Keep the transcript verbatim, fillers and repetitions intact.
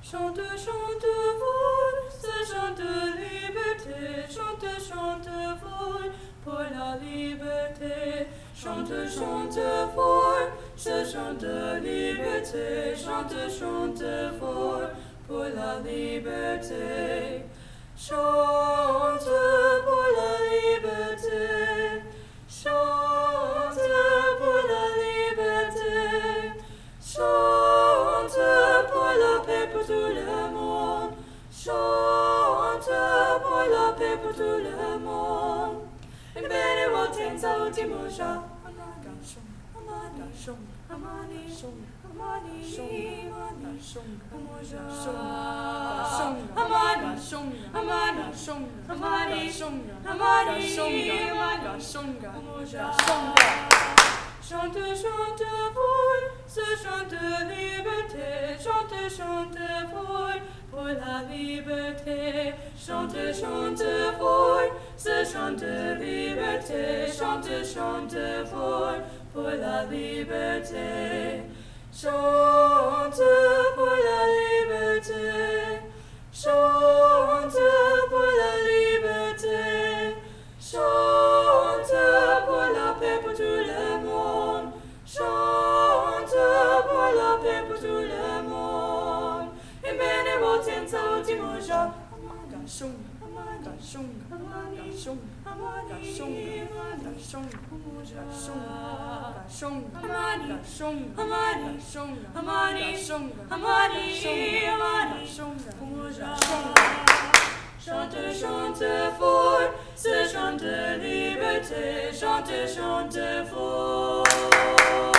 Chante, chante, vol, ce chant de liberté. Chante, chante, vol, pour la liberté. Chante, chante, vol, ce chant de liberté. Chante, chante, vol, pour la liberté. Chante pour la liberté. Chante pour la liberté. Chante pour la paix pour tout le monde. Chante pour la paix pour tout le monde. In bene voten sauti musha. Amani, amani, amani, amani, musha. Amani, amani, amani, amani, musha. Chante, chante, vol, ce chant de liberté. Chante, chante, vol, pour la liberté. Chante, chante, vol, ce chant de liberté. Chante, chante, vol, pour la liberté. Chante pour la liberté. Chante pour la liberté. Chante pour la paix pour tout le monde. Chante pour la paix pour tout le monde. In bene voten sauti musha. Amani, amani, amani, amani, musha. Chante, chante fort, ce chant de liberté. Chante, chante fort.